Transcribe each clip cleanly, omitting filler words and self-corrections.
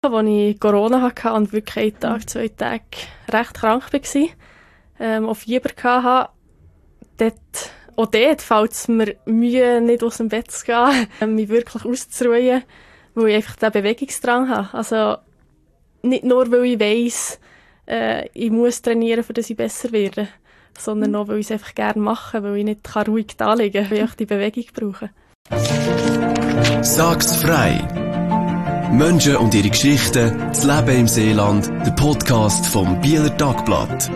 Als ich Corona hatte und wirklich einen Tag, 2 Tage recht krank war, auch Fieber hatte, dort fällt es mir Mühe, nicht aus dem Bett zu gehen, mich wirklich auszuruhen, weil ich einfach den Bewegungsdrang habe. Also nicht nur, weil ich weiss, ich muss trainieren, damit ich besser werde, sondern auch, weil ich es einfach gerne mache, weil ich nicht ruhig da liegen kann, weil ich die Bewegung brauche. Sag's frei! Menschen und ihre Geschichten, das Leben im Seeland, der Podcast vom Bieler Tagblatt.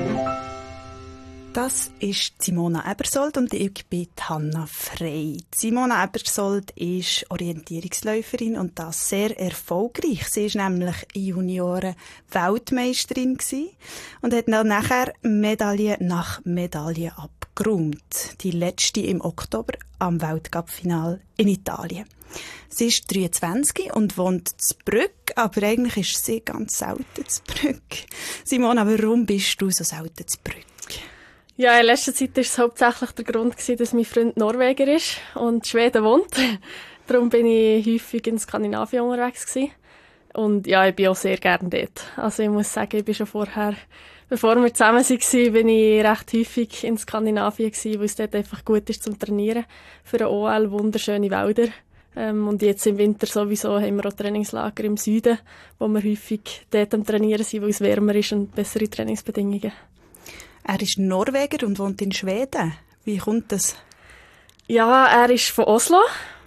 Das ist Simona Ebersold und ich bin Hanna Frey. Simona Ebersold ist Orientierungsläuferin und das sehr erfolgreich. Sie war nämlich Junioren-Weltmeisterin und hat dann nachher Medaille nach Medaille abgeräumt. Die letzte im Oktober am Weltcup-Final in Italien. Sie ist 23 und wohnt in Brügg, aber eigentlich ist sie ganz selten in Brügg. Simona, warum bist du so selten in Brügg? Ja, in letzter Zeit war es hauptsächlich der Grund, dass mein Freund Norweger ist und in Schweden wohnt. Darum bin ich häufig in Skandinavien unterwegs gewesen. Und ja, ich bin auch sehr gerne dort. Also ich muss sagen, ich bin schon vorher, bevor wir zusammen waren, bin ich recht häufig in Skandinavien gewesen, weil es dort einfach gut ist zum Trainieren. Für ein OL wunderschöne Wälder. Und jetzt im Winter sowieso haben wir auch Trainingslager im Süden, wo wir häufig dort am Trainieren sind, weil es wärmer ist und bessere Trainingsbedingungen. Er ist Norweger und wohnt in Schweden. Wie kommt das? Ja, er ist von Oslo.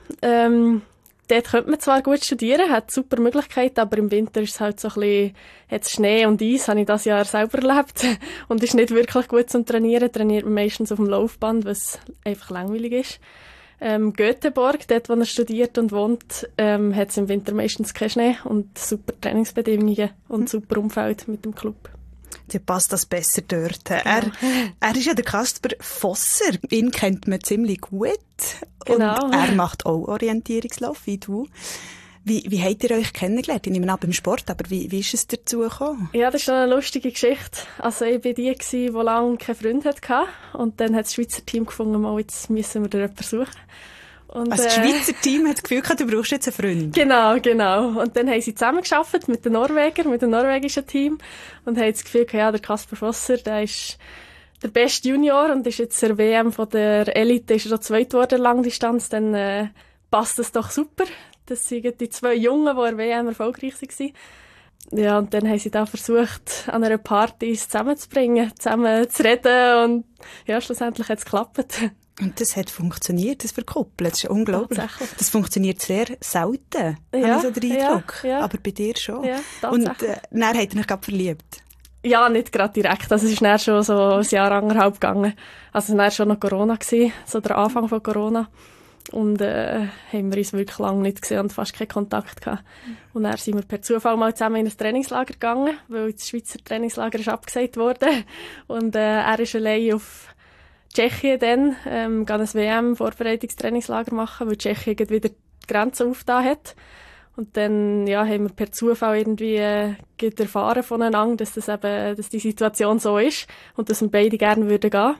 Dort könnte man zwar gut studieren, hat super Möglichkeiten, aber im Winter ist es halt so ein bisschen, hat's Schnee und Eis, habe ich das Jahr selber erlebt. Und ist nicht wirklich gut zum Trainieren. Trainiert man meistens auf dem Laufband, was einfach langweilig ist. Göteborg, dort wo er studiert und wohnt, hat es im Winter meistens keinen Schnee und super Trainingsbedingungen und super Umfeld mit dem Club. Dir passt das besser dort. Genau. Er ist ja der Kasper Vosser. Ihn kennt man ziemlich gut. Genau. Und er macht auch Orientierungslauf, wie du. Wie habt ihr euch kennengelernt? Ich nehme an beim Sport, aber wie ist es dazu gekommen? Ja, das ist eine lustige Geschichte. Also ich war die, die lange keinen Freund hatte. Und dann hat das Schweizer Team gefunden, mal, jetzt müssen wir da jemanden suchen. Und, also das Schweizer Team hat das Gefühl gehabt, du brauchst jetzt einen Freund. Genau. Und dann haben sie zusammengearbeitet mit den Norwegern, mit dem norwegischen Team. Und haben das Gefühl gehabt, ja, der Kasper Vosser, der ist der beste Junior und ist jetzt der WM von der Elite, ist er auch zweit geworden, Langdistanz. Dann passt das doch super. Das sind die 2 Jungen, die an der WM erfolgreich waren. Ja, und dann haben sie da versucht, an einer Party zusammenzubringen, zusammen zu reden. Und ja, schlussendlich hat es geklappt. Und das hat funktioniert, das Verkuppeln. Das ist unglaublich. Das funktioniert sehr selten, habe ich so den Eindruck. Ja. Aber bei dir schon. Ja, und dann hat er dich gerade verliebt? Ja, nicht gerade direkt. Also es ist dann schon so ein Jahr, 1,5 gegangen. Also es war dann schon noch Corona gewesen, so der Anfang von Corona. Und haben wir uns wirklich lange nicht gesehen und fast keinen Kontakt gehabt. Und dann sind wir per Zufall mal zusammen in ein Trainingslager gegangen, weil das Schweizer Trainingslager ist abgesagt worden. Und er ist allein auf Tschechien dann, ein WM-Vorbereitungstrainingslager machen, weil Tschechien wieder die Grenzen aufgetan hat. Und dann, ja, haben wir per Zufall irgendwie erfahren voneinander, dass die Situation so ist und dass wir beide gerne würden gehen.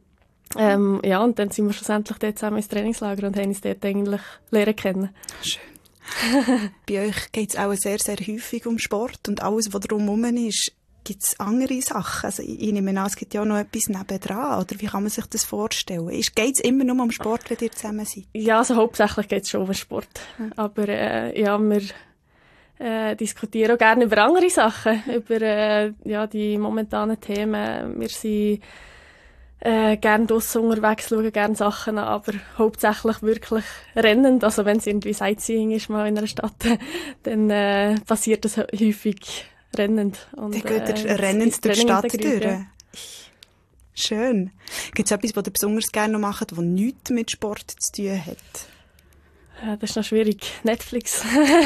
Ja, und dann sind wir schlussendlich dort zusammen ins Trainingslager und haben uns dort eigentlich lernen kennen. Schön. Bei euch geht es auch sehr, sehr häufig um Sport und alles, was drumherum ist. Gibt es andere Sachen? Also ich nehme an, es gibt ja auch noch etwas nebendran. Oder wie kann man sich das vorstellen? Geht es immer nur um Sport, wenn ihr zusammen seid? Ja, also hauptsächlich geht es schon um Sport. Aber ja, wir diskutieren auch gerne über andere Sachen. Über die momentanen Themen. Wir sind gerne draussen unterwegs, schauen gerne Sachen an, aber hauptsächlich wirklich rennend. Also wenn es irgendwie Sightseeing ist mal in einer Stadt, dann passiert das häufig rennend. Und, dann geht ihr rennend durch die Stadt durch. Ja. Schön. Gibt es etwas, was ihr besonders gerne noch macht, das nichts mit Sport zu tun hat? Ja, das ist noch schwierig. Netflix.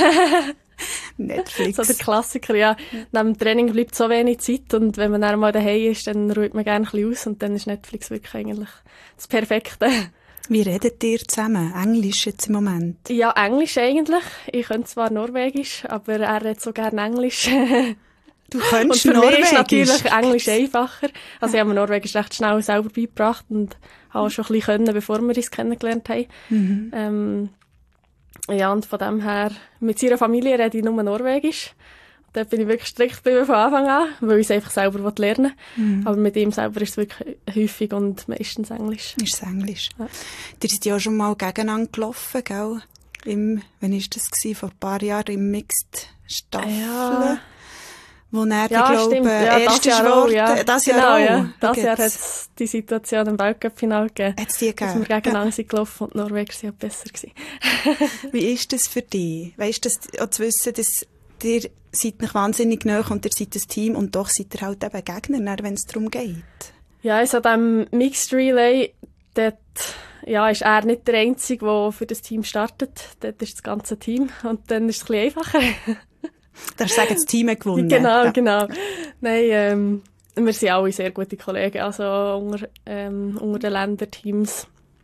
Netflix. So der Klassiker, ja. Neben dem Training bleibt so wenig Zeit und wenn man dann mal daheim ist, dann ruht man gerne ein bisschen aus und dann ist Netflix wirklich eigentlich das Perfekte. Wie redet ihr zusammen? Englisch jetzt im Moment? Ja, Englisch eigentlich. Ich könnte zwar Norwegisch, aber er redet so gerne Englisch. Du könntest und für Norwegisch? mich ist natürlich Englisch einfacher. Also ich habe mir Norwegisch recht schnell selber beigebracht und habe auch schon ein bisschen können, bevor wir uns kennengelernt haben. Mhm. Ja, und von dem her, mit seiner Familie rede ich nur Norwegisch. dort bin ich wirklich strikt geblieben von Anfang an, weil ich es einfach selber lernen will. Aber mit ihm selber ist es wirklich häufig und meistens Englisch. Ist es Englisch? Ja. Ihr seid ja auch schon mal gegeneinander gelaufen, gell? Wann war das gewesen? Vor ein paar Jahren im Mixed Staffel. Ja. Wo er, Ja, ich stimmt. glaube, Ja, erst das Jahr ist auch, ja. Das Genau, Jahr auch. ja. Das Schau Jahr hat jetzt. es die Situation im Weltcup-Final gegeben. Hat's die Dass gegeben? wir gegeneinander sind gelaufen und die Norweger sind besser gewesen. Wie ist das für dich? Weißt du, auch zu wissen, dass ihr seid nicht wahnsinnig nahe und ihr seid ein Team und doch seid ihr halt eben Gegner, wenn es darum geht? Ja, also an diesem Mixed Relay, dort ist er nicht der Einzige, der für das Team startet. Dort ist das ganze Team und dann ist es ein bisschen einfacher. Da hast du sagen, das Team hat gewonnen. Genau, Ja. genau. Nein, wir sind alle sehr gute Kollegen, also unter den Länderteams.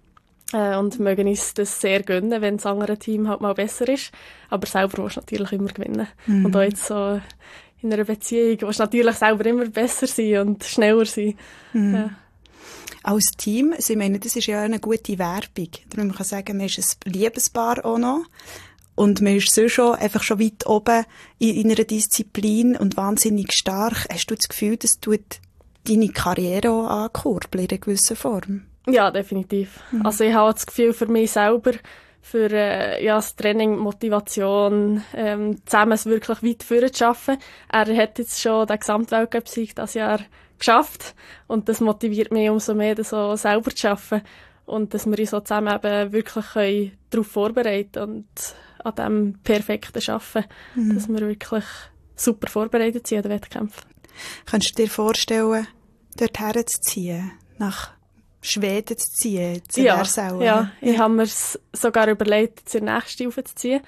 Und mögen uns das sehr gönnen, wenn das andere Team halt mal besser ist. Aber selber willst du natürlich immer gewinnen. Und auch jetzt so in einer Beziehung willst du natürlich selber immer besser sein und schneller sein. Ja. Als Team, also ich meine, das ist ja eine gute Werbung. Man kann sagen, man ist ein Liebespaar auch noch. Und man ist so schon, einfach schon weit oben in einer Disziplin und wahnsinnig stark. Hast du das Gefühl, das tut deine Karriere auch ankurbeln in einer gewissen Form? Ja, definitiv. Also ich habe das Gefühl für mich selber, für das Training, Motivation, zusammen es wirklich weit vorne zu schaffen. Er hat jetzt schon den Gesamtweltcup-Sieg dieses Jahr geschafft und das motiviert mich umso mehr, das so selber zu schaffen und dass wir uns so zusammen eben wirklich darauf vorbereiten können und an dem perfekten Arbeiten, dass wir wirklich super vorbereitet sind an den Wettkämpfen. Kannst du dir vorstellen, dorthin zu ziehen, nach Schweden zu ziehen, zu Versau? Ja, ich habe mir sogar überlegt, zur nächsten Stufe zu ziehen.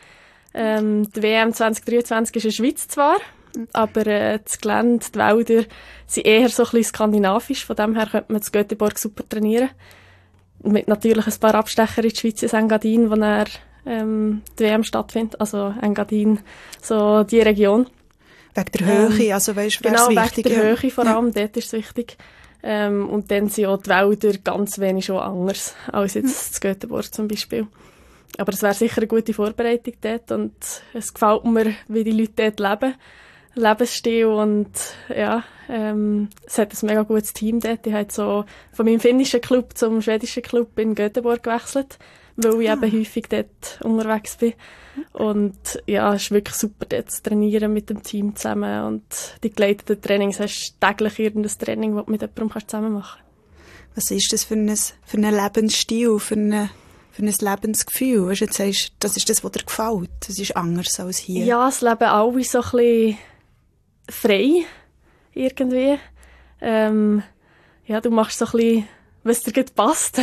Die WM 2023 ist in der Schweiz zwar, aber das Gelände, die Wälder sind eher so ein bisschen skandinavisch. Von dem her könnte man in Göteborg super trainieren. Mit natürlich ein paar Abstecher in die Schweiz, in Engadin, wo dann die WM stattfindet. Also Engadin, so die Region. Wegen der Höhe, also weißt du, genau, wichtig? Wegen der Höhe vor allem, dort ist es wichtig. Und dann sind auch die Wälder ganz wenig schon anders als jetzt in Göteborg zum Beispiel. Aber es wäre sicher eine gute Vorbereitung dort und es gefällt mir, wie die Leute dort leben. Lebensstil und ja, es hat ein mega gutes Team dort. Ich habe so von meinem finnischen Club zum schwedischen Club in Göteborg gewechselt, weil ich eben häufig dort unterwegs bin. Und ja, es ist wirklich super dort zu trainieren mit dem Team zusammen und die geleiteten Trainings hast du täglich irgendein Training, das du mit jemandem zusammen machen kannst. Was ist das für ein Lebensstil, für ein Lebensgefühl? Weißt du, jetzt sagst, das ist das, was dir gefällt. Das ist anders als hier. Ja, es leben alle so ein bisschen frei, irgendwie. Ja, du machst so ein bisschen, was dir gut passt.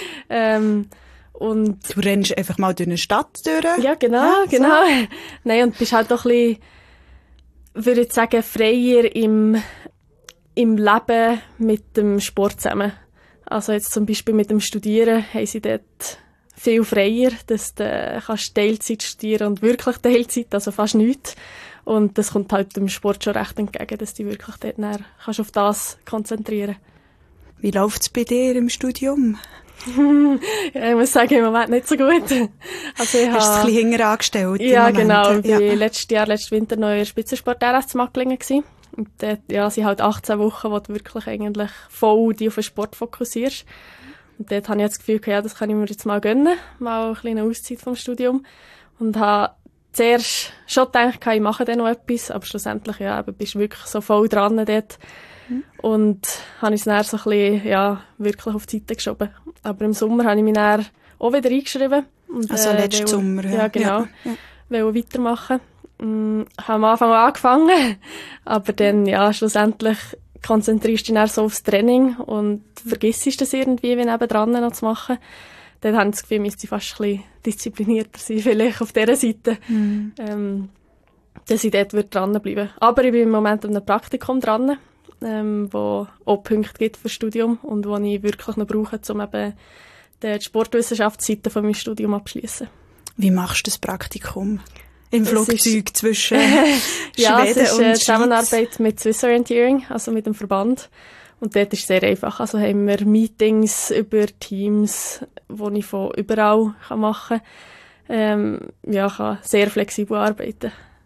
Und Du rennst einfach mal durch eine Stadt durch. ja, genau, Ja, so. genau. Nein, und bist halt doch ein bisschen, würde ich sagen, freier im Leben mit dem Sport zusammen. Also jetzt zum Beispiel mit dem Studieren haben sie dort viel freier, dass du kannst Teilzeit studieren und wirklich Teilzeit, also fast nichts. Und das kommt halt dem Sport schon recht entgegen, dass du wirklich dort näher kannst auf das konzentrieren. Wie läuft es bei dir im Studium? Ja, ich muss sagen, im Moment nicht so gut. Also ich Hast du es ein bisschen hinterher angestellt? ja, im Moment? genau. Ich war Ja. letzten Winter noch in der Spitzensport RS zu Macklingen gewesen. Und dort, ja, sind halt 18 Wochen, wo du wirklich eigentlich voll dich auf den Sport fokussierst. Und dort habe ich jetzt das Gefühl, ja, das kann ich mir jetzt mal gönnen. Mal eine kleine Auszeit vom Studium. Und habe zuerst schon gedacht, ich mache dann noch etwas. Aber schlussendlich, ja, eben, bist du wirklich so voll dran dort. Und habe ich es dann so ein bisschen, ja, wirklich auf die Seite geschoben. Aber im Sommer habe ich mich dann auch wieder eingeschrieben. Und, Also letzten Sommer, ja. Ja, genau. Ja. Wollte weitermachen. Habe am Anfang angefangen, aber dann, ja, schlussendlich konzentrierst du dich dann so aufs Training und vergisst das irgendwie, wie nebendran noch zu machen. Dann habe ich das Gefühl, müsste ich fast ein bisschen disziplinierter sein, vielleicht auf dieser Seite. Dass ich dort dranbleiben. Aber ich bin im Moment an einem Praktikum dran, wo auch Punkte gibt für das Studium und wo ich wirklich noch brauche, um eben die Sportwissenschaftsseite von meinem Studium abzuschließen. Wie machst du das Praktikum? Im Das Flugzeug zwischen Ja, Schweden es ist und eine Schweiz? Zusammenarbeit mit Swiss Orienteering, also mit dem Verband. Und dort ist es sehr einfach. Also haben wir Meetings über Teams, die ich von überall machen kann. Ja, kann sehr flexibel arbeiten.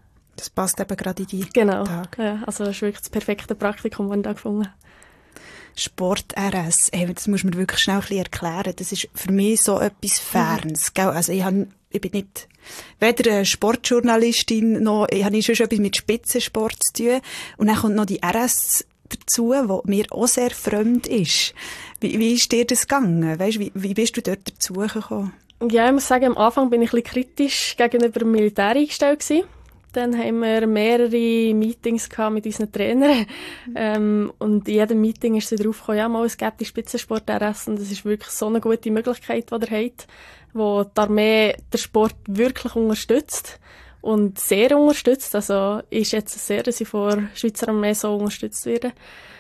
Das passt eben gerade in die Genau. Tage. Ja, also das ist wirklich das perfekte Praktikum, das ich da gefunden habe. Sport-RS, das muss man wirklich schnell ein bisschen erklären. Das ist für mich so etwas Fernes. Gell? Also ich bin nicht weder eine Sportjournalistin, noch habe ich schon etwas mit Spitzensport zu tun. Und dann kommt noch die RS dazu, die mir auch sehr fremd ist. Wie ist dir das gegangen? Weißt, wie bist du dort dazu gekommen? Ja, ich muss sagen, am Anfang bin ich ein bisschen kritisch gegenüber dem Militär eingestellt gewesen. Dann haben wir mehrere Meetings gehabt mit unseren Trainern. Und in jedem Meeting ist sie darauf gekommen, ja, mal, es gibt die Spitzensport-RS und das ist wirklich so eine gute Möglichkeit, die ihr habt, wo die Armee den Sport wirklich unterstützt und sehr unterstützt. Also ist jetzt sehr, dass ich von der Schweizer Armee so unterstützt werde.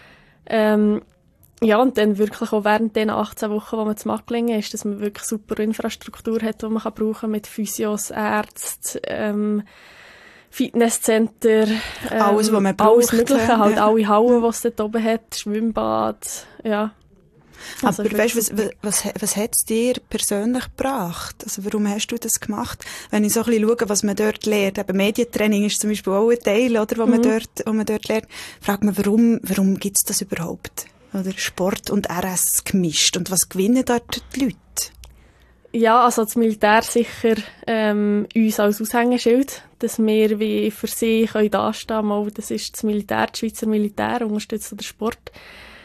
Ja, und dann wirklich auch während den 18 Wochen, wo man zu Macklingen ist, dass man wirklich super Infrastruktur hat, die man brauchen kann mit Physios, Ärzten, Fitnesscenter, alles, was man braucht. Alles Mögliche, halt alle Hallen, die es dort oben hat, Schwimmbad, ja. Also aber weißt du, was hat es dir persönlich gebracht? Also warum hast du das gemacht? Wenn ich so ein bisschen schaue, was man dort lernt, eben Medientraining ist zum Beispiel auch ein Teil, oder, wo man dort lernt, fragt man, warum gibt es das überhaupt? Oder Sport und RS gemischt. Und was gewinnen dort die Leute? Ja, also das Militär sicher uns als Aushängeschild, dass wir wie für sie dastehen können. Mal, das ist das Militär, das Schweizer Militär, unterstützt den Sport.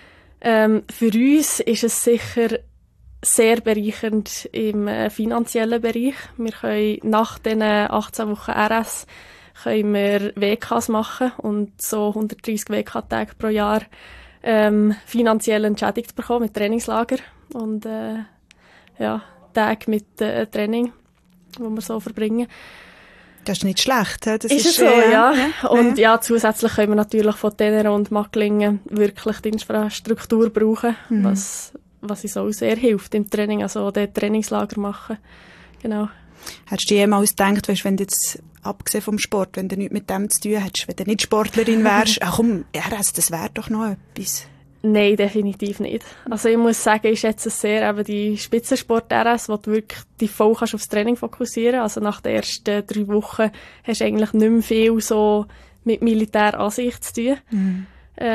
Für uns ist es sicher sehr bereichernd im finanziellen Bereich. Wir können nach diesen 18 Wochen RS können wir WKs machen und so 130 WK-Tage pro Jahr finanziell entschädigt bekommen mit Trainingslager und ja, Tage mit Training, die wir so verbringen. Das ist nicht schlecht. He? Das ist so, ja. Und ja, zusätzlich können wir natürlich von Tenerife und Macklingen wirklich die Infrastruktur brauchen, was uns auch sehr hilft im Training, also den Trainingslager machen. Genau. Hättest du jemals gedacht, weißt, wenn du jetzt, abgesehen vom Sport, wenn du nichts mit dem zu tun hättest, wenn du nicht Sportlerin wärst, ach komm, RS, das wäre doch noch etwas. Nein, definitiv nicht. Also ich muss sagen, ich schätze es sehr, eben die Spitzensport-RS, wo du wirklich die voll kannst aufs Training fokussieren. Also nach den ersten 3 Wochen hast du eigentlich nicht mehr viel so mit Militäransicht zu tun.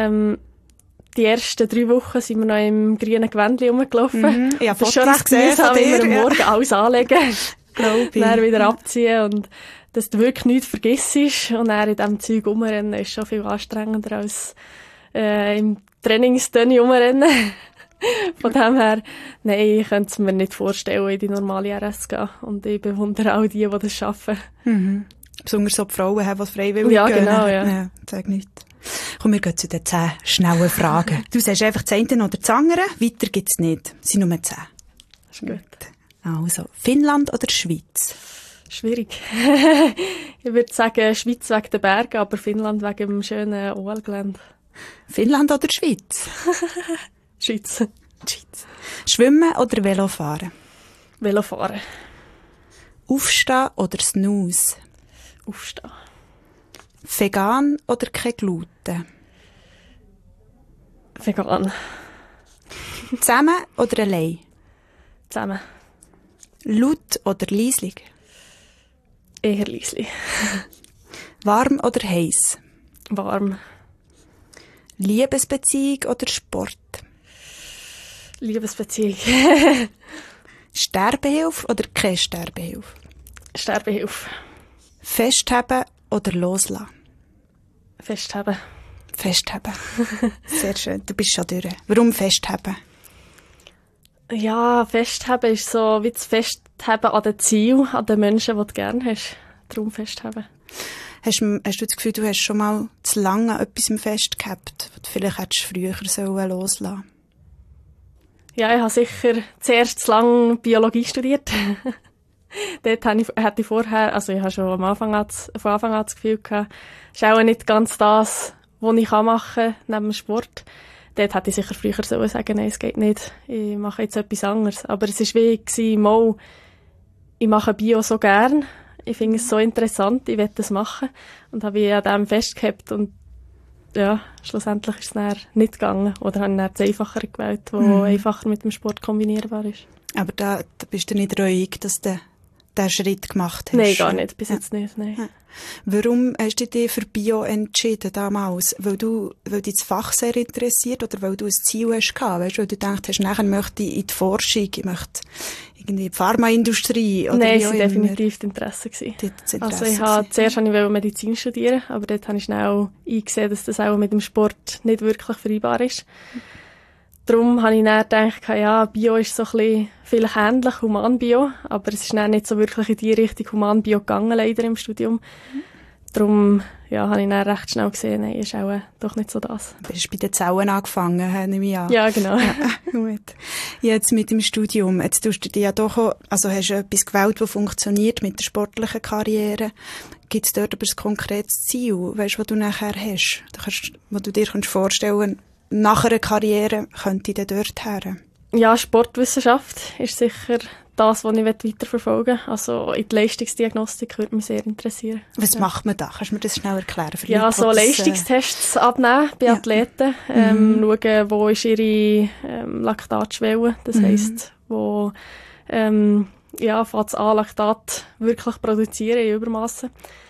Die ersten 3 Wochen sind wir noch im grünen Gewändchen rumgelaufen. Ja, das ist schon recht mühsam, wenn wir am Morgen alles anlegen, dann wieder abziehen und dass du wirklich nichts vergisst und dann in diesem Zeug rumrennen ist schon viel anstrengender als im Trainingstönni rumrennen. Von dem her, nein, ich könnte es mir nicht vorstellen, in die normale RS zu gehen. Und ich bewundere auch die das schaffen. Besonders so die Frauen haben, die freiwillig gehen. Ja, gehen. genau, ja. Ja, sag nicht. Komm, wir gehen zu den 10 schnellen Fragen. Du sagst einfach das eine oder das andere, weiter gibt's nicht. Es sind nur 10. Das ist gut. Also, Finnland oder Schweiz? Schwierig. Ich würde sagen, Schweiz wegen den Bergen, aber Finnland wegen dem schönen OL-Gelände. Finnland oder Schweiz? Schweiz. Schweiz. Schwimmen oder Velofahren? Velofahren. Aufstehen oder Snooze? Aufstehen. Vegan oder kein Gluten? Vegan. Zusammen oder allein? Zusammen. Laut oder leislich? Eher leislich. Warm oder heiß? Warm. Liebesbeziehung oder Sport? Liebesbeziehung. Sterbehilfe oder keine Sterbehilfe? Sterbehilfe. Festheben oder loslassen? Festheben. Festheben. Sehr schön. Du bist schon durch. Warum festheben? Ja, festheben ist so wie das Festheben an den Zielen, an den Menschen, die du gerne hast. Darum festheben. Hast du das Gefühl, du hast schon mal zu lange an etwas festgehabt, was du vielleicht hättest früher loslassen sollen? Ja, ich habe sicher zuerst zu lange Biologie studiert. Dort hatte ich vorher, also ich habe schon von Anfang an das Gefühl gehabt, das ist auch nicht ganz das, was ich machen kann, neben dem Sport. Dort hätte ich sicher früher sagen, nein, es geht nicht, ich mache jetzt etwas anderes. Aber es war wie, mal, ich mache Bio so gern, ich finde es so interessant, ich will das machen. Und habe ich an dem festgehabt und ja, schlussendlich ist es dann nicht gegangen. Oder habe ich dann das Einfachere gewählt, das einfacher mit dem Sport kombinierbar ist. Aber da bist du nicht reuig, dass du diesen Schritt gemacht hast? Nein, gar nicht, bis jetzt nicht, nein. Ja. Warum hast du dich für Bio entschieden damals? Weil dich das Fach sehr interessiert oder weil du ein Ziel hast gehabt? Weißt du, weil du gedacht hast, nachher möchte ich in die Forschung, ich möchte irgendwie die Pharmaindustrie oder Nein, wie es auch war immer. definitiv das Interesse gewesen. Das Interesse Also zuerst wollte ich Medizin studieren, aber dort habe ich schnell eingesehen, dass das auch mit dem Sport nicht wirklich vereinbar ist. Darum habe ich dann gedacht, ja, Bio ist so ein bisschen vielleicht ähnlich, Humanbio, aber es ist dann nicht so wirklich in die Richtung Humanbio gegangen, leider im Studium. Darum habe ich dann recht schnell gesehen, nein, ist auch doch nicht so das. Du hast bei den Zellen angefangen, nehme ich an. Ja, genau. Ja, gut. Jetzt mit dem Studium, jetzt tust du dich ja doch auch, also hast du etwas gewählt, das funktioniert mit der sportlichen Karriere. Gibt es dort aber ein konkretes Ziel, weißt, was du nachher hast, wo du dir vorstellen kannst, nach einer Karriere könnte ich dann dort her? Ja, Sportwissenschaft ist sicher das, was ich weiterverfolgen will. Also in die Leistungsdiagnostik würde mich sehr interessieren. Was macht man da? Kannst du mir das schnell erklären? Für ja, Leute, so Leistungstests abnehmen bei Athleten. Schauen, wo ist ihre Laktatschwelle. Das heisst, wo fängt das an, Laktat wirklich produzieren in Übermassen.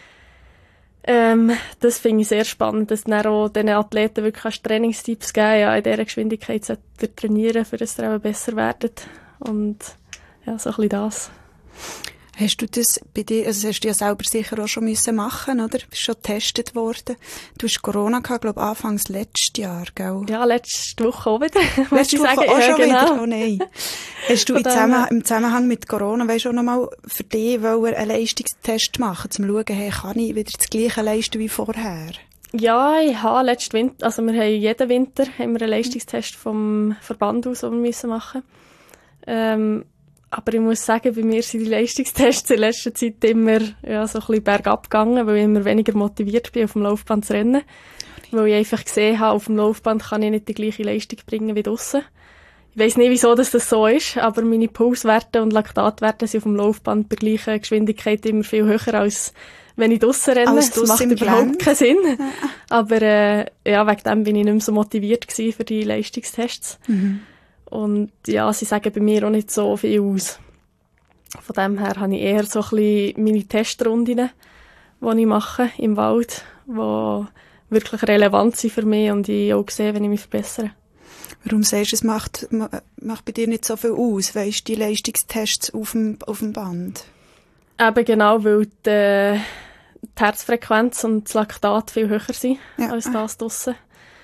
Das finde ich sehr spannend, dass dann auch diesen Athleten wirklich Trainingstipps geben, ja, in dieser Geschwindigkeit sollt ihr trainieren, für dass ihr auch besser werdet. Und ja, so ein bisschen das. Hast du das bei dir, also das hast du ja selber sicher auch schon müssen machen, oder? Du bist schon getestet worden. Du hast Corona gehabt, glaube ich, anfangs letztes Jahr, gell? Ja, letzte Woche auch wieder. Letzte Woche auch schon genau. wieder? Oh nein. Hast du im Zusammenhang mit Corona, weißt du, auch noch mal für dich einen Leistungstest machen, um zu schauen, hey, kann ich wieder das Gleiche leisten wie vorher? Ja, ich habe letzten Winter, also wir haben jeden Winter einen Leistungstest vom Verband aus, den wir machen müssen. Aber ich muss sagen, bei mir sind die Leistungstests in letzter Zeit immer so ein bisschen bergab gegangen, weil ich immer weniger motiviert bin, auf dem Laufband zu rennen. Weil ich einfach gesehen habe, auf dem Laufband kann ich nicht die gleiche Leistung bringen wie draussen. Ich weiss nicht, wieso das so ist, aber meine Pulswerte und Laktatwerte sind auf dem Laufband bei gleicher Geschwindigkeit immer viel höher, als wenn ich draussen renne. Das macht überhaupt keinen Sinn. Ja. Aber wegen dem bin ich nicht mehr so motiviert gewesen für die Leistungstests. Und ja, sie sagen bei mir auch nicht so viel aus. Von dem her habe ich eher so ein bisschen meine Testrunden, die ich mache im Wald, die wirklich relevant sind für mich und ich auch sehe, wenn ich mich verbessere. Warum sagst du, es macht bei dir nicht so viel aus, weisst die Leistungstests auf dem Band? Eben genau, weil die Herzfrequenz und das Laktat viel höher sind als das draussen.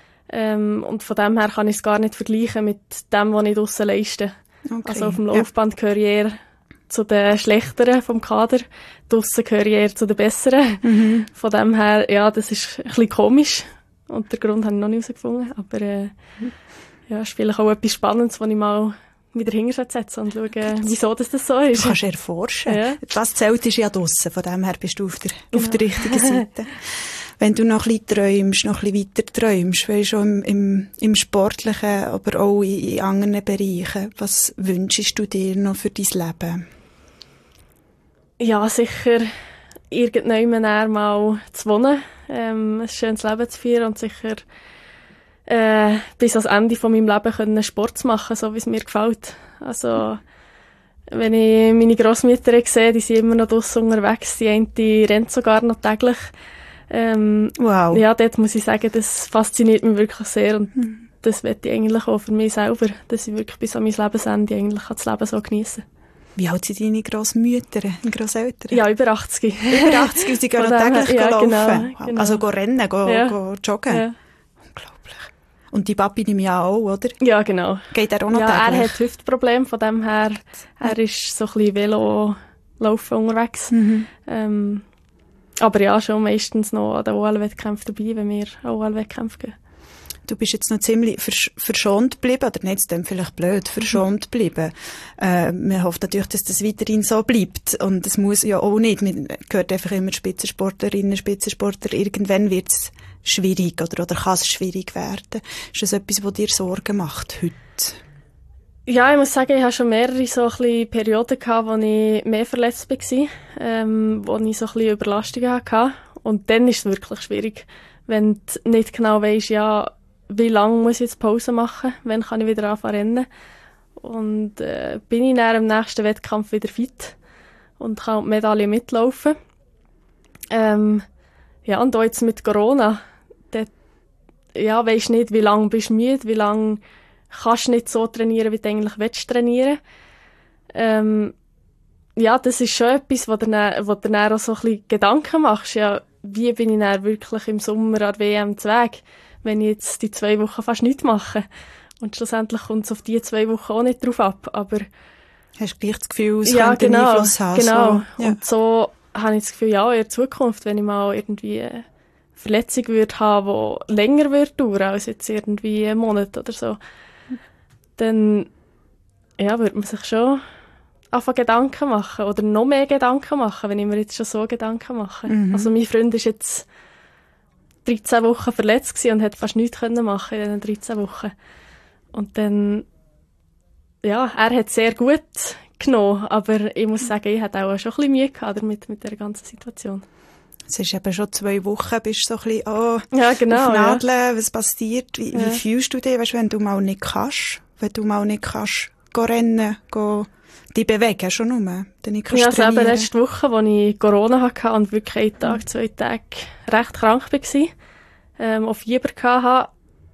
Und von dem her kann ich es gar nicht vergleichen mit dem, was ich draussen leiste. Okay. Also auf dem Laufband gehöre ich eher zu den Schlechteren vom Kader, draussen gehöre ich eher zu den Besseren. Von dem her, ja, das ist ein bisschen komisch und den Grund habe ich noch nicht herausgefunden, aber ist vielleicht auch etwas Spannendes, was ich mal wieder hinsetzen und schauen, wieso das so ist. Du kannst erforschen. Ja. Das Zelt ist ja draussen, von dem her bist du auf der richtigen Seite. Wenn du noch ein bisschen träumst, noch ein bisschen weiter träumst, weißt du, im Sportlichen, aber auch in anderen Bereichen, was wünschst du dir noch für dein Leben? Ja, sicher irgendwann mal zu wohnen, ein schönes Leben zu führen und sicher bis ans Ende von meinem Leben können Sport zu machen, so wie es mir gefällt. Also, wenn ich meine Grossmütter sehe, die sind immer noch draussen unterwegs, die eine rennt sogar noch täglich. Wow. Ja, dort muss ich sagen, das fasziniert mich wirklich sehr und das möchte ich eigentlich auch für mich selber, dass ich wirklich bis an mein Lebensende eigentlich das Leben so geniessen kann. Wie alt sind deine Grossmütter und Grosseltern? Ja, über 80. Über 80, sie gehen noch täglich laufen. Genau. Also rennen, go joggen. Ja. Unglaublich. Und die Papi nimmt ja auch, oder? Ja, genau. Geht er auch noch täglich? Ja, er hat Hüftprobleme, von dem her, er ist so ein bisschen Velo-Laufen unterwegs. Aber ja, schon meistens noch an den OL-Wettkämpfen dabei, wenn wir an OL-Wettkämpfe gehen. Du bist jetzt noch ziemlich verschont geblieben, oder nicht, ist dann vielleicht blöd, verschont geblieben. Man hofft natürlich, dass das weiterhin so bleibt. Und es muss ja auch nicht. Man hört einfach immer Spitzensportlerinnen, Spitzensportler. Irgendwann wird es schwierig oder kann es schwierig werden. Ist das etwas, was dir Sorgen macht heute? Ja, ich muss sagen, ich hatte schon mehrere so ein bisschen Perioden gehabt, wo ich mehr verletzt war, wo ich so ein bisschen Überlastungen hatte. Und dann ist es wirklich schwierig, wenn du nicht genau weisst, ja, wie lange muss ich jetzt Pause machen, wann kann ich wieder anfangen rennen. Und bin ich dann im nächsten Wettkampf wieder fit und kann die Medaille mitlaufen. Ja, und auch jetzt mit Corona, dort, ja, weisst nicht, wie lange bist du müde, wie lange kannst du nicht so trainieren, wie du eigentlich willst trainieren. Ja, das ist schon etwas, wo du dann auch so ein bisschen Gedanken machst. Ja, wie bin ich dann wirklich im Sommer an der WM zu Weg, wenn ich jetzt die 2 Wochen fast nichts mache. Und schlussendlich kommt es auf die 2 Wochen auch nicht drauf ab. Aber hast du gleich das Gefühl, es ja, könnte einen Einfluss haben? Genau. So, ja. Und so habe ich das Gefühl, ja, in der Zukunft, wenn ich mal irgendwie eine Verletzung würde haben, die länger würde dauern als jetzt irgendwie einen Monat oder so, dann ja, würde man sich schon anfangen Gedanken machen oder noch mehr Gedanken machen, wenn ich mir jetzt schon so Gedanken mache. Also mein Freund war jetzt 13 Wochen verletzt und hat fast nichts machen in diesen 13 Wochen. Und dann, ja, er hat es sehr gut genommen, aber ich muss sagen, ich hatte auch schon ein bisschen Mühe gehabt mit der ganzen Situation. Es ist eben schon 2 Wochen, bist du so ein bisschen, ja, genau, auf Nadeln, was passiert, wie fühlst du dich, weißt, wenn du mal nicht kannst, go rennen, dich bewegen, schon nur, dann nicht kannst trainieren. Ja, trainieren. letzte Woche, als ich Corona hatte und wirklich 1 Tag, 2 Tage recht krank war, auch Fieber hatte,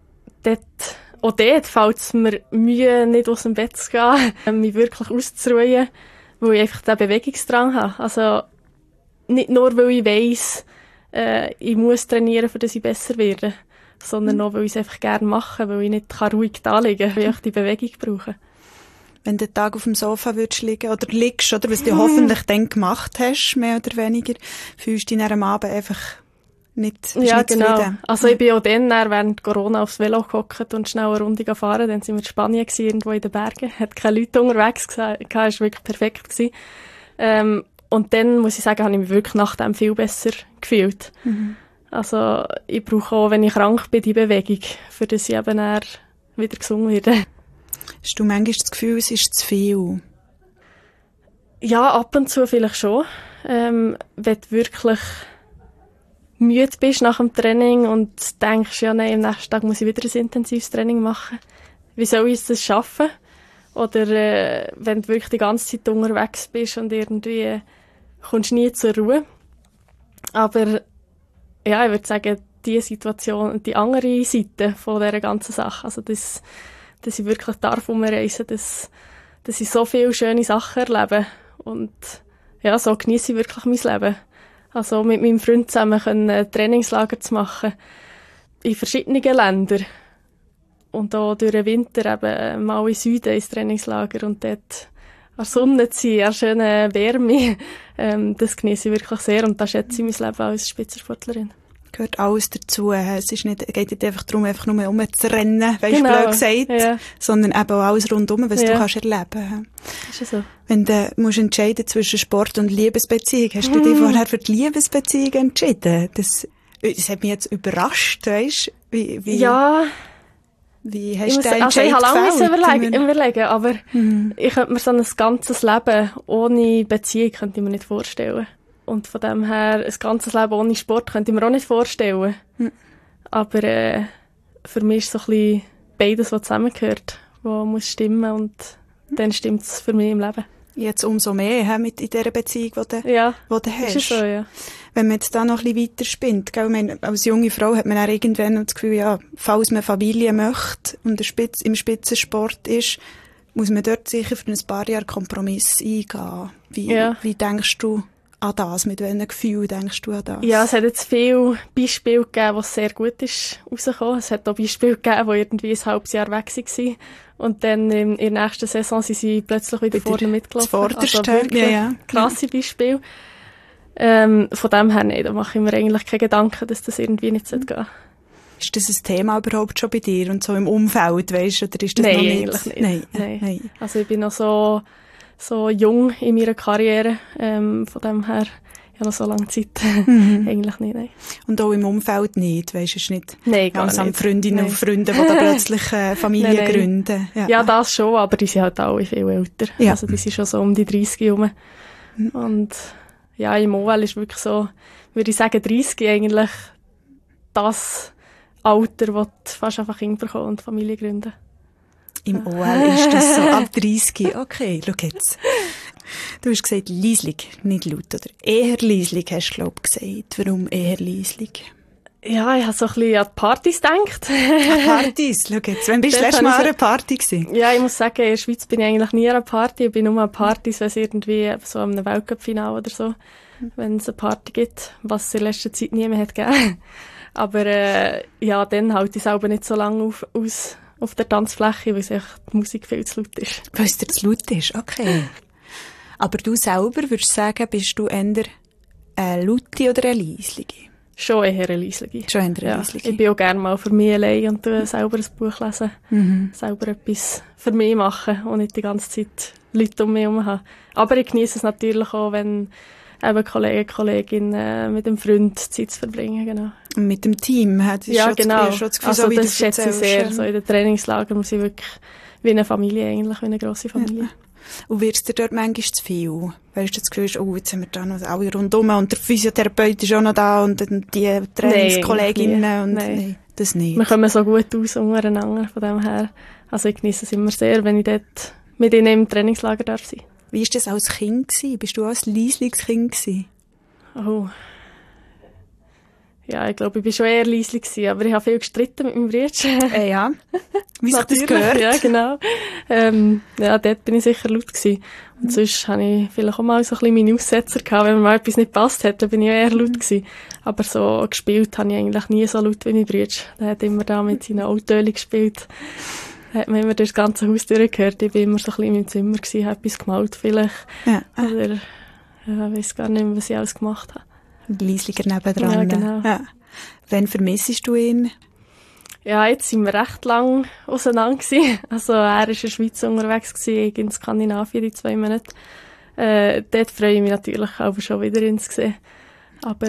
dort fällt es mir Mühe, nicht aus dem Bett zu gehen, mich wirklich auszuruhen, weil ich einfach den Bewegungsdrang habe. Also nicht nur, weil ich weiss, ich muss trainieren, damit ich besser werde, sondern auch, weil ich es einfach gerne mache, weil ich nicht ruhig da liegen kann, weil ich die Bewegung brauche. Wenn du den Tag auf dem Sofa würdest liegen oder liegst, oder was du hoffentlich dann gemacht hast, mehr oder weniger, fühlst du dich am Abend einfach nicht, ja, nicht genau. zufrieden. Also ich bin auch dann während Corona aufs Velo gehockt und schnell eine Runde gefahren. Dann sind wir in Spanien gewesen, irgendwo in den Bergen. Hat keine Leute unterwegs gehabt. Es war wirklich perfekt gewesen. Und dann, muss ich sagen, habe ich mich wirklich nach dem viel besser gefühlt. Also ich brauche auch, wenn ich krank bin, die Bewegung, für das ich eben dann wieder gesund werde. Hast du manchmal das Gefühl, es ist zu viel? Ja, ab und zu vielleicht schon. Wenn du wirklich müde bist nach dem Training und denkst, ja, nein, am nächsten Tag muss ich wieder ein intensives Training machen. Wie soll ich das schaffen? Oder wenn du wirklich die ganze Zeit unterwegs bist und irgendwie kommst nie zur Ruhe. Aber ja, ich würde sagen, die Situation, die andere Seite von dieser ganzen Sache, also dass ich wirklich darf umreisen, dass ich so viele schöne Sachen erlebe. Und ja, so genieße ich wirklich mein Leben. Also mit meinem Freund zusammen können Trainingslager zu machen in verschiedenen Ländern. Und auch durch den Winter eben mal in Süden ins Trainingslager und dort an der Sonne zu sein, an schöner Wärme. Das genieße ich wirklich sehr und da schätze ich mein Leben als Spitzensportlerin. Gehört alles dazu. Es ist nicht, geht nicht einfach darum, einfach nur umzurennen, weisst genau. Blöd gesagt, ja. sondern eben auch alles rundum, was du kannst erleben. Ist ja so. Wenn du musst entscheiden zwischen Sport und Liebesbeziehung, hast du dich vorher für die Liebesbeziehung entschieden? Das hat mich jetzt überrascht, weisst du? Wie hast du den Entscheid ich habe lange gefällt? überlegen, aber ich könnte mir so ein ganzes Leben ohne Beziehung könnte ich mir nicht vorstellen. Und von dem her, ein ganzes Leben ohne Sport könnte ich mir auch nicht vorstellen. Aber für mich ist so ein bisschen beides, was zusammengehört, was muss stimmen und dann stimmt es für mich im Leben. Jetzt umso mehr mit in dieser Beziehung, die du hast. Ist so, ja. Wenn man jetzt da noch ein bisschen weiterspinnt, gell? Ich meine, als junge Frau hat man dann irgendwann noch das Gefühl, ja, falls man Familie möchte und im Spitzensport ist, muss man dort sicher für ein paar Jahre Kompromiss eingehen. Wie denkst du an das? Mit welchem Gefühl denkst du an das? Ja, es hat jetzt viele Beispiele gegeben, wo es sehr gut ist rausgekommen. Es hat auch Beispiele gegeben, die irgendwie ein halbes Jahr weg waren. Und dann in der nächsten Saison sind sie plötzlich wieder vorne mitgelaufen. Vorderste, also wirklich krasse Beispiele. Von dem her, nein, da mache ich mir eigentlich keine Gedanken, dass das irgendwie nicht gehen sollte. Ist das ein Thema überhaupt schon bei dir und so im Umfeld, weisst du, oder ist das nein, noch nicht? Eigentlich nicht. Nein. Also ich bin noch so jung in meiner Karriere, von dem her, ich habe noch so lange Zeit. Eigentlich nicht, nein. Und auch im Umfeld nicht, weisst du, es ist nicht nein, gar langsam nicht. Freundinnen und Freunde, die da plötzlich Familie gründen. Ja, das schon, aber die sind halt alle viel älter. Ja. Also die sind schon so um die 30 herum. Und ja, im OL ist wirklich so, würde ich sagen, 30 eigentlich das Alter, wo du fast einfach Kinder bekommen und Familie gründen. Im OL ist das so ab 30. Okay, schau jetzt. Du hast gesagt, leislich, nicht laut, oder? Eher leislich hast du, glaube ich, gesagt. Warum eher leislich? Ja, ich habe so ein bisschen an die Partys gedacht. Partys, schau jetzt. Wann bist du letztes Mal an einer Party gewesen? Ja, ich muss sagen, in der Schweiz bin ich eigentlich nie an einer Party. Ich bin nur an Partys, wenn es irgendwie so an einem Weltcup-Final oder so, wenn es eine Party gibt, was es in letzter Zeit nie mehr hat gegeben. Aber ja, dann halte ich es aber nicht so lange auf der Tanzfläche, weil die Musik viel zu laut ist. Weil es dir zu laut ist, okay. Aber du selber würdest sagen, bist du eher eine laute oder eine leislige? Schon eher eine leislige. Schon eher eine ja. leislige. Ich bin auch gerne mal für mich allein und selber ein Buch lesen. Selber etwas für mich machen und nicht die ganze Zeit Leute um mich herum haben. Aber ich genieße es natürlich auch, wenn eben Kolleginnen mit dem Freund Zeit zu verbringen. Genau. Und mit dem Team? Ja, genau. Schon das Gefühl, also so wie das schätze ich sehr. So in den Trainingslagern, wir sind wirklich wie eine Familie eigentlich, wie eine grosse Familie. Ja. Und wird es dir dort manchmal zu viel? Weißt du, das Gefühl, oh, jetzt sind wir da noch alle rundum und der Physiotherapeut ist auch noch da und die Trainingskolleginnen Nein, das nicht. Wir kommen so gut aus untereinander, von dem her. Also ich genieße es immer sehr, wenn ich dort mit ihnen im Trainingslager darf sein. Wie war das als Kind gewesen? Bist du auch ein leisliches Kind gewesen? Oh. Ja, ich glaube, ich war schon eher leislich gewesen, aber ich habe viel gestritten mit meinem Bruder. Ja. Wie sich das gehört. Ja, genau. Ja, dort bin ich sicher laut gewesen. Und sonst hatte ich vielleicht auch mal so ein bisschen meine Aussetzer gehabt. Wenn mir mal etwas nicht gepasst hat, dann bin ich eher laut gewesen. Aber so gespielt habe ich eigentlich nie so laut wie mein Bruder. Der hat immer da mit seinen Autölen gespielt. Da hat man immer durch das ganze Haus durchgehört. Ich war immer so ein bisschen in meinem Zimmer gewesen, habe etwas gemalt vielleicht. Ja. Oder, ich weiss gar nicht mehr, was ich alles gemacht habe. Leislicher nebendran. Ja, genau. Ja. Wann vermissest du ihn? Ja, jetzt sind wir recht lang auseinander gewesen. Also, er war in der Schweiz unterwegs gewesen, ich in Skandinavien die 2 Monate. Dort freue ich mich natürlich auch schon wieder, ihn zu sehen. Aber,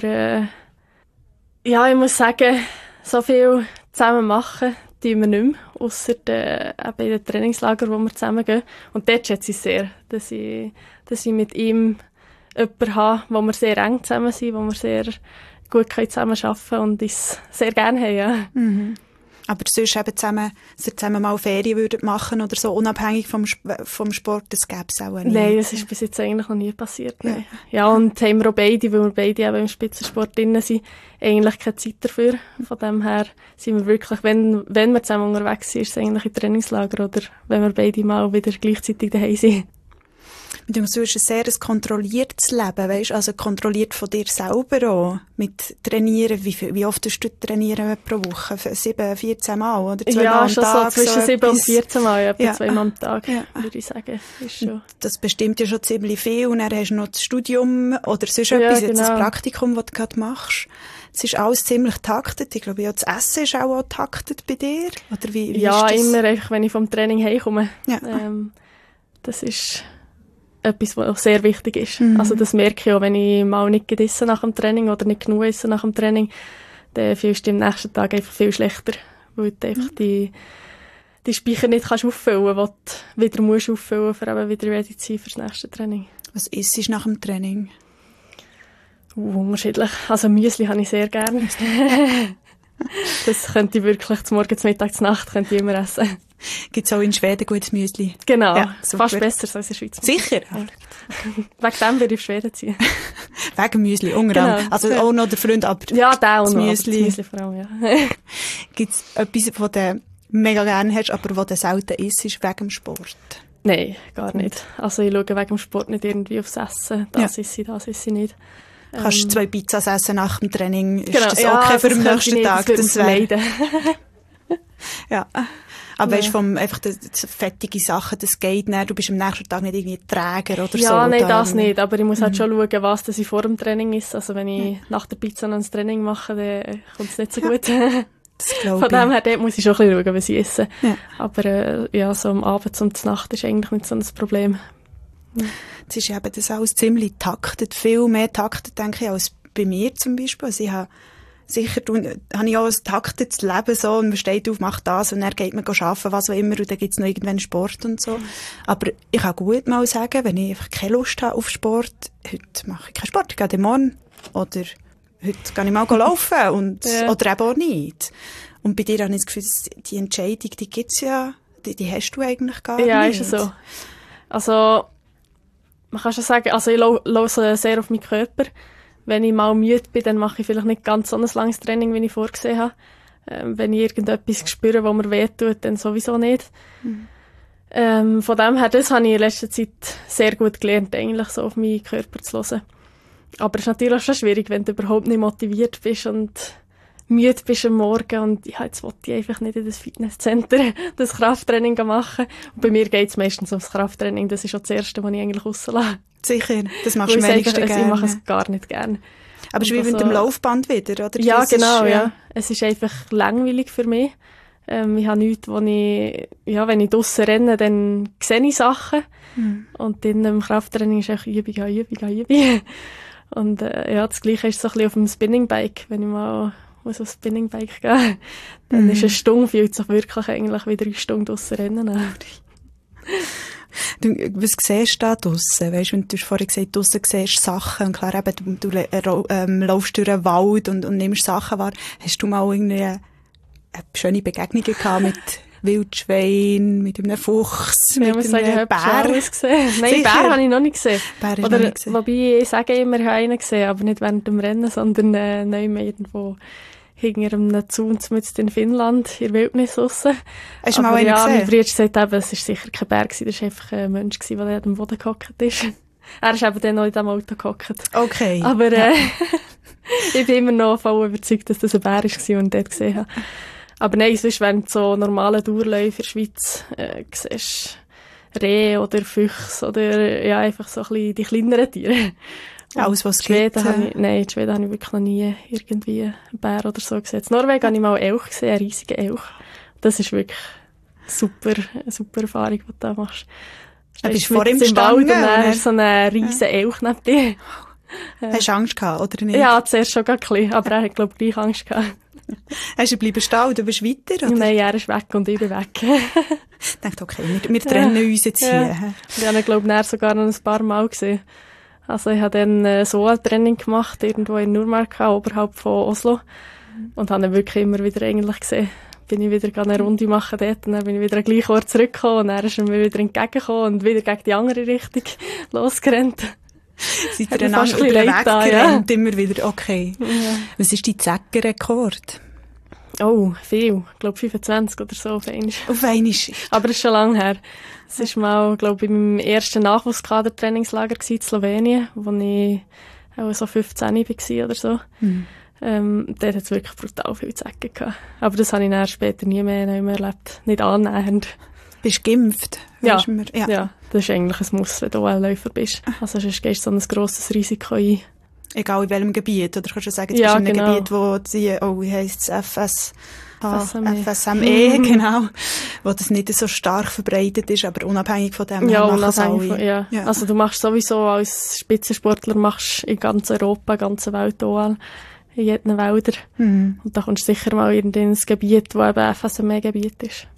ja, ich muss sagen, so viel zusammen machen, tun wir nicht mehr. Ausser eben in den Trainingslagern, wo wir zusammen gehen. Und dort schätze ich sehr, dass ich mit ihm jemanden habe, wo wir sehr eng zusammen sind, wo wir sehr gut zusammen arbeiten können und uns sehr gerne haben. Ja. Mhm. Aber sonst eben zusammen mal Ferien würden machen oder so, unabhängig vom Sport, das gäbe es auch nicht. Nein, das ist bis jetzt eigentlich noch nie passiert. Nein. Ja, und haben wir auch beide, weil wir beide eben im Spitzensport drin sind, eigentlich keine Zeit dafür. Von dem her sind wir wirklich, wenn wir zusammen unterwegs sind, ist es eigentlich im Trainingslager oder wenn wir beide mal wieder gleichzeitig daheim sind. Du hast ein sehr kontrolliertes Leben, weißt? Also kontrolliert von dir selber auch. Mit Trainieren, wie oft tust du trainieren pro Woche? 7, 14 Mal oder 2 Mal am Tag? Ja, schon so zwischen 7 und 14 Mal, etwa ja. 2 Mal am Tag, würde ich sagen. Ist schon. Das bestimmt ja schon ziemlich viel. Und dann hast du noch das Studium oder sonst etwas, jetzt das Praktikum, das du gerade machst. Es ist alles ziemlich taktet. Ich glaube, ja, das Essen ist auch taktet bei dir. Oder wie ja, ist das? immer einfach, wenn ich vom Training heimkomme. Ja. Das ist etwas, was sehr wichtig ist. Also das merke ich auch, wenn ich mal nicht gegessen nach dem Training oder nicht genug esse nach dem Training, dann fühlst du am nächsten Tag einfach viel schlechter, weil du einfach die Speicher nicht kannst auffüllen, die du wieder musst auffüllen, für eben wieder ready zu sein für das nächste Training. Was isst du nach dem Training? Unterschiedlich. Also Müsli habe ich sehr gerne. Das könnte ich wirklich zum Morgen, zum Mittag, zur Nacht könnte ich immer essen. Gibt es auch in Schweden gutes Müsli? Genau, ja, fast besser als in der Schweiz. Sicher? Ja. Wegen dem würde ich auf Schweden ziehen. Wegen Müsli, unter anderem. Genau. Also auch noch der Freund, aber ja, der auch noch, Müsli. Das Müsli vor allem, ja. Gibt es etwas, was du mega gerne hast, aber was du selten isst, wegen dem Sport? Nein, gar nicht. Also ich schaue wegen dem Sport nicht irgendwie aufs Essen. Das isse ich nicht. Kannst du 2 Pizzas essen nach dem Training? Ist genau, das okay für den nächsten Tag? Das wäre ja. Aber weißt du, einfach die fettige Sachen, das geht nicht. Du bist am nächsten Tag nicht irgendwie Träger oder so. Ja, nein, das nicht. Aber ich muss halt schon schauen, was das ich vor dem Training ist. Also wenn ich nach der Pizza noch ein Training mache, dann kommt es nicht so gut. Das glaube ich. Von dem her, dort muss ich schon ein bisschen schauen, was ich esse. Ja. Aber ja, so am Abend und zur Nacht ist eigentlich nicht so ein Problem. Es ist eben das alles ziemlich taktet, viel mehr taktet, denke ich, als bei mir zum Beispiel. Also ich habe sicher habe ich auch ein taktetes Leben so und man steht auf, macht das und dann geht man arbeiten, was auch immer und dann gibt es noch irgendwann Sport und so. Aber ich kann gut mal sagen, wenn ich einfach keine Lust habe auf Sport, heute mache ich keinen Sport, ich gehe dann morgen oder heute gehe ich mal laufen und, oder eben auch nicht. Und bei dir habe ich das Gefühl, die Entscheidung, die gibt's ja, die hast du eigentlich gar nicht. Ja, ist so. Also man kann schon sagen, also ich höre sehr auf meinen Körper. Wenn ich mal müde bin, dann mache ich vielleicht nicht ganz so ein langes Training, wie ich vorgesehen habe. Wenn ich irgendetwas spüre, was mir wehtut, dann sowieso nicht. Von dem her, das habe ich in letzter Zeit sehr gut gelernt, eigentlich so auf meinen Körper zu hören. Aber es ist natürlich schon schwierig, wenn du überhaupt nicht motiviert bist und müde bist am Morgen und ja, jetzt will ich einfach nicht in das Fitnesscenter das Krafttraining machen. Und bei mir geht es meistens ums Krafttraining. Das ist auch das Erste, was ich eigentlich rauslasse. Sicher, das machst du am wenigsten gerne. Ich mache es gar nicht gerne. Aber es ist wie mit dem Laufband wieder, oder? Ja, das genau, ist, ja. Es ist einfach langweilig für mich. Ich habe nichts, wo wenn ich draussen renne, dann sehe ich Sachen. Und dann im Krafttraining ist einfach Übung an Übung an Übung. Und das Gleiche ist so ein bisschen auf dem Spinningbike. Wenn ich mal auf ein Spinningbike gehe, dann ist eine Stunde, fühlt sich wirklich eigentlich wie 3 Stunden draussen rennen an. Du, was siehst du da draussen? Weißt, wenn du vorhin gesagt hast, draussen siehst Sachen, und klar eben, du laufst durch den Wald und nimmst Sachen wahr. Hast du mal irgendwie eine schöne Begegnung gehabt mit Wildschwein, mit einem Fuchs, mit einem Bär? Nein, Bär habe ich noch nicht gesehen. Bär noch nicht gesehen. Wobei, ich sage immer, ich habe einen gesehen, aber nicht während dem Rennen, sondern neu irgendwo hinter einem Zaun in Finnland, in der Wildnis raus. Hast du mal einen gesehen? Mein Bruder sagt eben, es war sicher kein Bär, das war einfach ein Mensch, der am Boden gehockt ist. Er ist eben dann noch in diesem Auto gehockt. Okay. Aber ich bin immer noch voll überzeugt, dass das ein Bär war und dort gesehen habe. Aber nein, sonst, wenn du so normale Dauerläufe in der Schweiz siehst, Rehe oder Füchse oder ja, einfach so ein bisschen die kleineren Tiere. Alles, was Schweden in Schweden habe ich wirklich noch nie irgendwie einen Bär oder so gesehen. In Norwegen habe ich mal einen Elch gesehen, einen riesigen Elch. Das ist wirklich eine super Erfahrung, die du da machst. Du bist vor ihm gestanden? Und dann ist so ein riesiger Elch neben dir. Hast du Angst gehabt, oder nicht? Ja, zuerst schon ein bisschen, aber er hat, glaube ich, gleich Angst gehabt. Hast du bleiben stehen und du bist weiter? Oder? Nein, er ist weg und ich bin weg. Ich dachte, okay, wir trennen uns jetzt hier. Ja. Ich habe ihn, glaube ich, sogar noch ein paar Mal gesehen. Also ich habe dann so ein Training gemacht, irgendwo in Nurmarka, oberhalb von Oslo. Und habe ihn wirklich immer wieder eigentlich gesehen. Bin ich wieder eine Runde machen dort und dann bin ich wieder an den gleichen Ort zurückgekommen und dann ist er mir wieder entgegengekommen und wieder gegen die andere Richtung losgerannt. Seid ihr einander über den Weg gerannt, immer wieder, okay. Ja. Was ist dein Zeckenrekord? Oh, viel. Ich glaube 25 oder so auf einmal. Auf einmal? Aber das ist schon lange her. Es war mal, glaube ich, in meinem ersten Nachwuchskader-Trainingslager in Slowenien, wo ich auch so 15 war oder so. Dort hat es wirklich brutal viel Zecken gehabt. Aber das habe ich dann später nie mehr erlebt. Nicht annähernd. Bist du geimpft? Ja, das ist eigentlich ein Muss, wenn du OL-Läufer bist. Also sonst gehst du so ein grosses Risiko ein. Egal in welchem Gebiet, oder kannst du sagen, du bist in einem Gebiet, wo wie heisst es, FSME, genau, wo das nicht so stark verbreitet ist, aber unabhängig von dem Also du machst sowieso als Spitzensportler machst in ganz Europa, ganze Welt OL, in jedem Wälder. Und da kommst du sicher mal in ein Gebiet, wo eben FSME-Gebiet ist.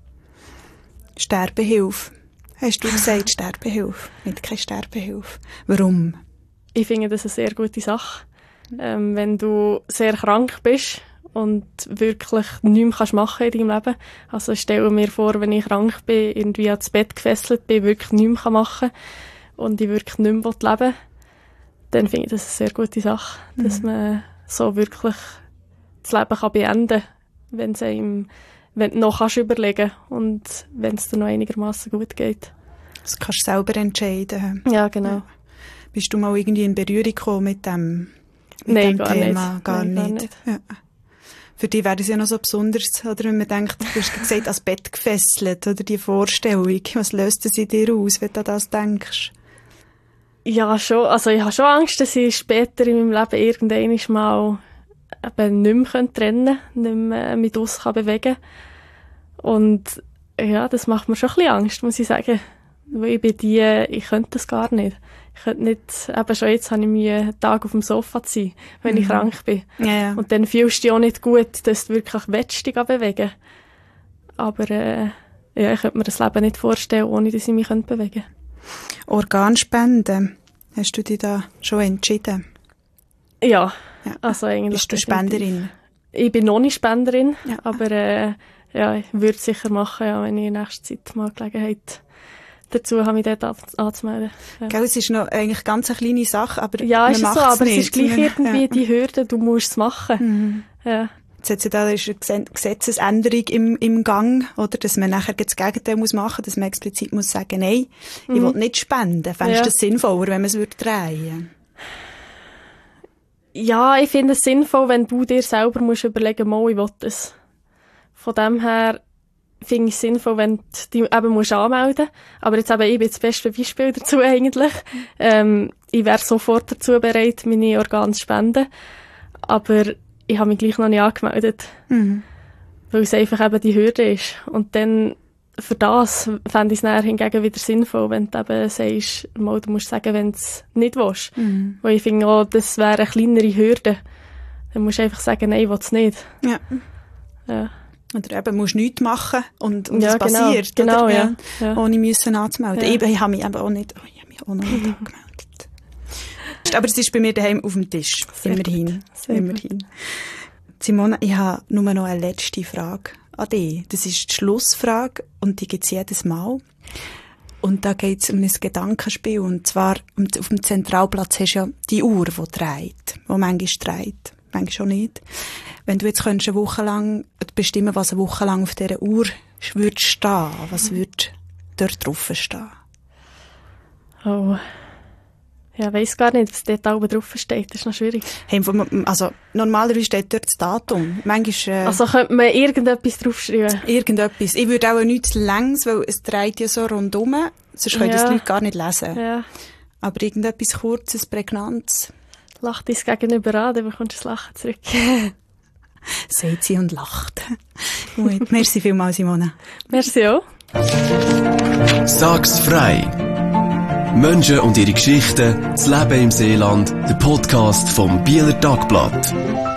Sterbehilfe. Hast du gesagt, Sterbehilfe? Nicht keine Sterbehilfe. Warum? Ich finde das eine sehr gute Sache. Wenn du sehr krank bist und wirklich nichts machen kannst in deinem Leben. Also ich stelle mir vor, wenn ich krank bin, irgendwie ans Bett gefesselt bin, wirklich nichts machen kann und ich wirklich nicht mehr leben will, dann finde ich das eine sehr gute Sache, dass man so wirklich das Leben kann beenden kann, wenn du noch kannst überlegen und wenn es dir noch einigermaßen gut geht. Das kannst du selber entscheiden. Ja, genau. Ja. Bist du mal irgendwie in Berührung gekommen mit dem Nein, Thema? Gar nicht. nicht. Ja. Für dich wäre es ja noch so besonders, oder wenn man denkt, du hast gesagt, ans Bett gefesselt, oder die Vorstellung. Was löst es in dir aus, wenn du an das denkst? Ja, schon. Also ich habe schon Angst, dass ich später in meinem Leben irgendwann mal eben nicht mehr trennen kann, nicht mehr mit uns bewegen kann. Und ja, das macht mir schon ein bisschen Angst, muss ich sagen. Weil ich könnte das gar nicht. Ich könnte nicht, eben schon jetzt habe ich Mühe, einen Tag auf dem Sofa zu sein, wenn ich krank bin. Ja. Und dann fühlst du dich auch nicht gut, dass du wirklich willst, dich bewegen. Aber ich könnte mir das Leben nicht vorstellen, ohne dass ich mich bewegen könnte. Organspende, hast du dich da schon entschieden? Ja. Also eigentlich. Bist du Spenderin? Ich bin noch nicht Spenderin, ja. Aber ich würde es sicher machen, wenn ich in nächster Zeit mal Gelegenheit dazu habe ich dort anzumelden. Ja. Gell, es ist noch eigentlich ganz eine kleine Sache, aber ja, man ist es macht so, aber nicht. es ist gleich irgendwie die Hürde, du musst es machen. Mhm. Ja. Da ist eine Gesetzesänderung im Gang, oder? Dass man nachher das Gegenteil machen muss, dass man explizit muss sagen, nein, ich will nicht spenden. Fändest du das sinnvoller, wenn man es drehen würde? Ja, ich finde es sinnvoll, wenn du dir selber musst überlegen musst, ich will das. Von dem her finde ich es sinnvoll, wenn du dich eben musst anmelden musst. Aber jetzt eben, ich bin das beste Beispiel dazu eigentlich. Ich wäre sofort dazu bereit, meine Organe zu spenden. Aber ich habe mich gleich noch nicht angemeldet. Mhm. Weil es einfach eben die Hürde ist. Und dann, für das fände ich es nachher hingegen wieder sinnvoll, wenn du eben sagst, mal, du musst sagen, wenn du es nicht willst. Mhm. Weil ich finde auch, das wäre eine kleinere Hürde. Dann musst du einfach sagen, nein, ich will es nicht. Ja. Ja. Oder eben, musst nichts machen und ja, es passiert. Genau, oder? Ja. Ja. Ohne müssen anzumelden. Ja. Ich habe mich eben auch nicht, angemeldet. Aber es ist bei mir daheim auf dem Tisch. Immerhin. Simona, ich habe nur noch eine letzte Frage an dich. Das ist die Schlussfrage und die gibt es jedes Mal. Und da geht es um ein Gedankenspiel. Und zwar, auf dem Zentralplatz hast du ja die Uhr, die dreht. Die manchmal dreht, manchmal auch nicht. Wenn du jetzt eine Woche lang bestimmen, was eine Woche lang auf dieser Uhr würde stehen, was würde dort drauf stehen? Oh. Ja, ich weiss gar nicht, was dort oben drauf steht. Das ist noch schwierig. Hey, also, normalerweise steht dort das Datum. Manchmal, also könnte man irgendetwas draufschreiben? Irgendetwas. Ich würde auch nichts längs, weil es dreht ja so rundum. Sonst können das die Leute gar nicht lesen. Ja. Aber irgendetwas Kurzes, Prägnantes. Lach dein Gegenüber an, dann bekommst du das Lachen zurück. Sagt sie und lacht. Gut, merci vielmals, Simona. Merci auch. Sag's frei. Menschen und ihre Geschichten, das Leben im Seeland, der Podcast vom Bieler Tagblatt.